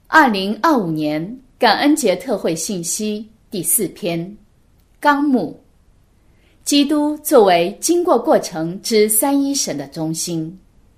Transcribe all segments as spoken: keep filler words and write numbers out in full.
二零二五年感恩节特会信息第四篇，纲目：基督作为经过过程之三一神的中心。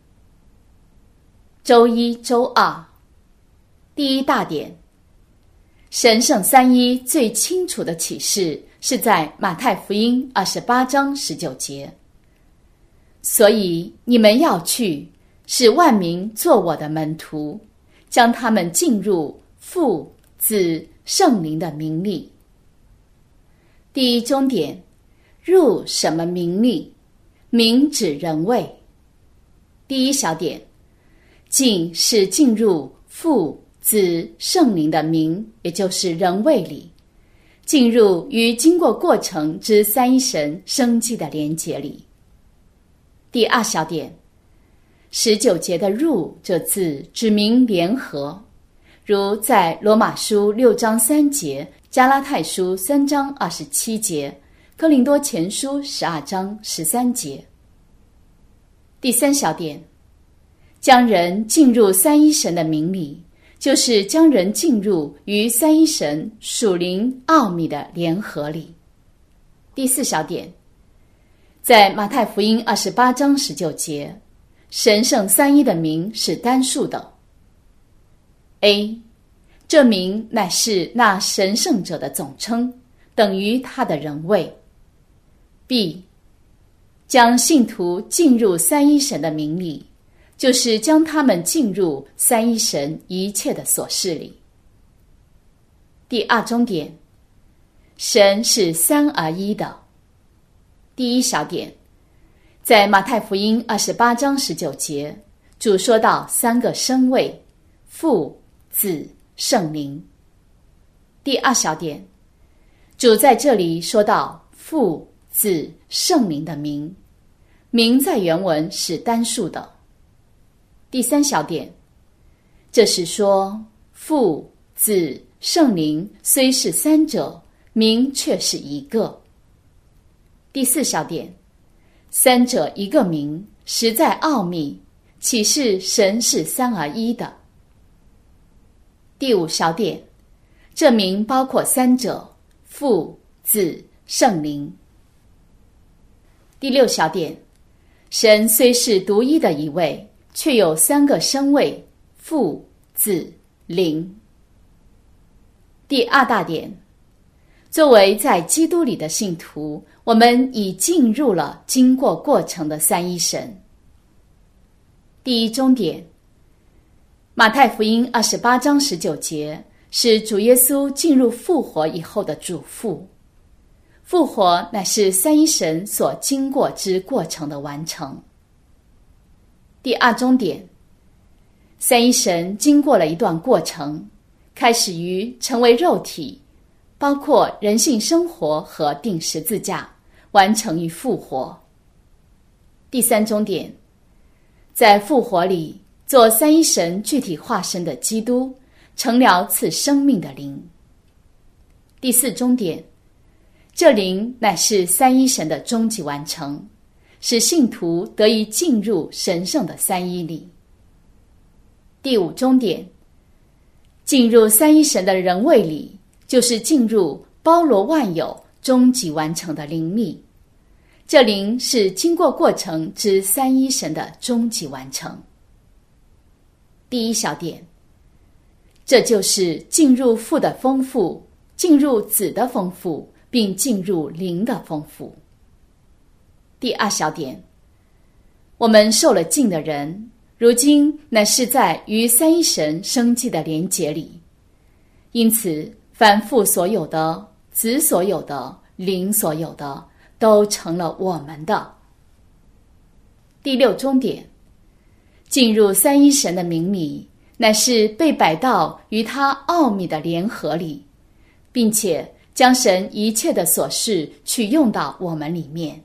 周一、周二，第一大点，神圣三一最清楚的启示是在马太福音二十八章十九节。所以你们要去，使万民做我的门徒，将他们进入父、子、圣灵的名里。第一中点，入什么名里？名指人位。第一小点，进是进入父、子、圣灵的名，也就是人位里，进入与经过过程之三一神生机的连结里。第二小点，十九节的入这字指明联合，如在罗马书六章三节、加拉太书三章二十七节、哥林多前书十二章十三节。第三小点，将人进入三一神的名里，就是将人进入与三一神属灵奥秘的联合里。第四小点，在马太福音二十八章十九节，神圣三一的名是单数的。A， 这名乃是那神圣者的总称，等于他的人位。B， 将信徒进入三一神的名里，就是将他们进入三一神一切的所事里。第二中点，神是三而一的。第一小点，在马太福音二十八章十九节，主说到三个身位：父、子、圣灵。第二小点，主在这里说到父、子、圣灵的名，名在原文是单数的。第三小点，这是说父、子、圣灵虽是三者，名却是一个。第四小点，三者一个名，实在奥秘，启示神是三而一的。第五小点，这名包括三者：父、子、圣灵。第六小点，神虽是独一的一位，却有三个身位：父、子、灵。第二大点，作为在基督里的信徒，我们已进入了经过过程的三一神。第一中点，马太福音二十八章十九节是主耶稣进入复活以后的嘱咐。复活乃是三一神所经过之过程的完成。第二中点，三一神经过了一段过程，开始于成为肉体，包括人性生活和钉十字架，完成于复活。第三中点，在复活里做三一神具体化身的基督，成了赐生命的灵。第四中点，这灵乃是三一神的终极完成，使信徒得以进入神圣的三一里。第五中点，进入三一神的人位里，就是进入包罗万有终极完成的灵力。这灵是经过过程之三一神的终极完成。第一小点，这就是进入父的丰富，进入子的丰富，并进入灵的丰富。第二小点，我们受了浸的人，如今乃是在与三一神生机的连结里，因此凡父所有的、子所有的、灵所有的，都成了我们的。第六中点，进入三一神的名里，乃是被摆到与他奥秘的联合里，并且将神一切的所事去用到我们里面。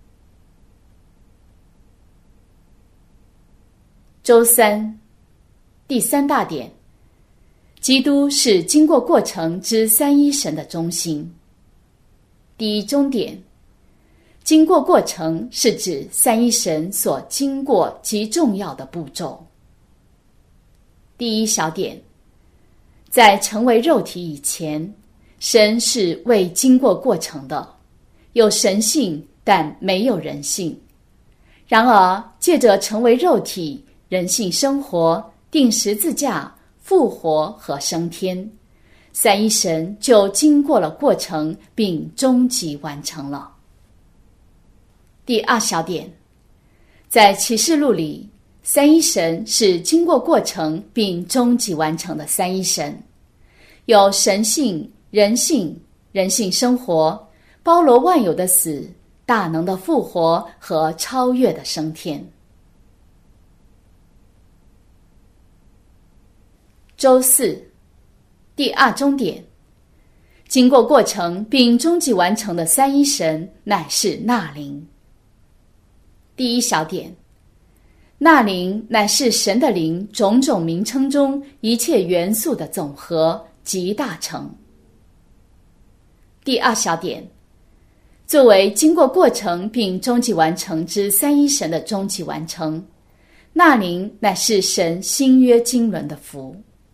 周三，第三大点，基督是经过过程之三一神的中心。第一中点，经过过程是指三一神所经过极重要的步骤。第一小点， 在成为肉体以前，神是未经过过程的，有神性，但没有人性。然而，借着成为肉体、人性生活、钉十字架、复活和升天，三一神就经过了过程，并终极完成了。第二小点，在启示录里，三一神是经过过程并终极完成的三一神，有神性、人性、人性生活，包罗万有的死、大能的复活和超越的升天。周四，第二中点，经过过程并终极完成的三一神乃是那灵。第一小点，那灵乃是神的灵种种名称中一切元素的总和及大成。第二小点，作为经过过程并终极完成之三一神的终极完成，那灵乃是神新约经纶的福。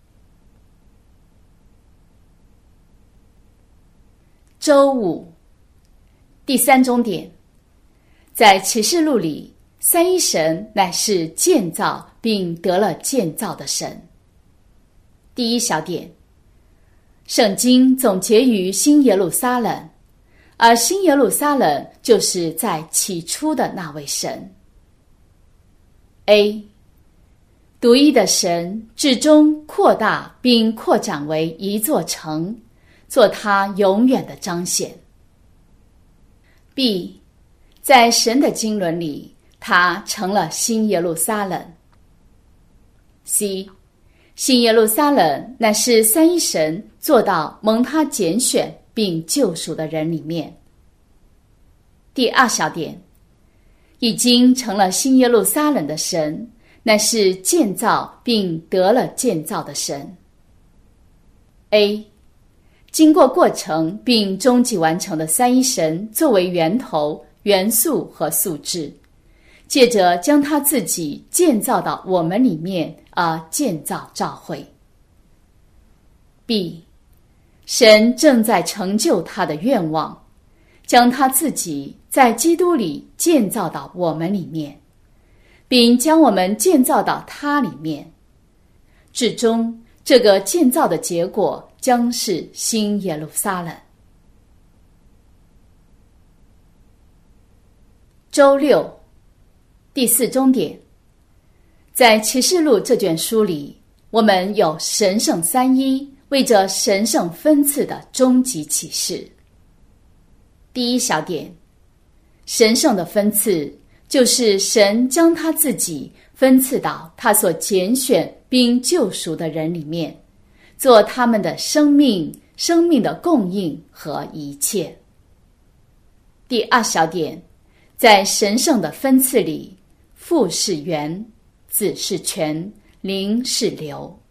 周五，第三中点，在启示录里，三一神乃是建造并得了建造的神。第一小点，圣经总结于新耶路撒冷，而新耶路撒冷就是在起初的那位神。A. 独一的神至终扩大并扩展为一座城，做他永远的彰显。B. 在神的经纶里，他成了新耶路撒冷。C. 新耶路撒冷乃是三一神做到蒙他拣选并救赎的人里面。第二小点，已经成了新耶路撒冷的神，乃是建造并得了建造的神。A. 经过过程并终极完成的三一神作为源头、元素和素质，借着将他自己建造到我们里面而建造教会。B. 神正在成就他的愿望，将他自己在基督里建造到我们里面，并将我们建造到他里面。至终，这个建造的结果将是新耶路撒冷。周六，第四中点，在启示录这卷书里，我们有神圣三一为着神圣分赐的终极启示。第一小点，神圣的分赐就是神将他自己分赐到他所拣选并救赎的人里面，做他们的生命、生命的供应和一切。第二小点，在神圣的分赐里，父是源，子是泉，灵是流。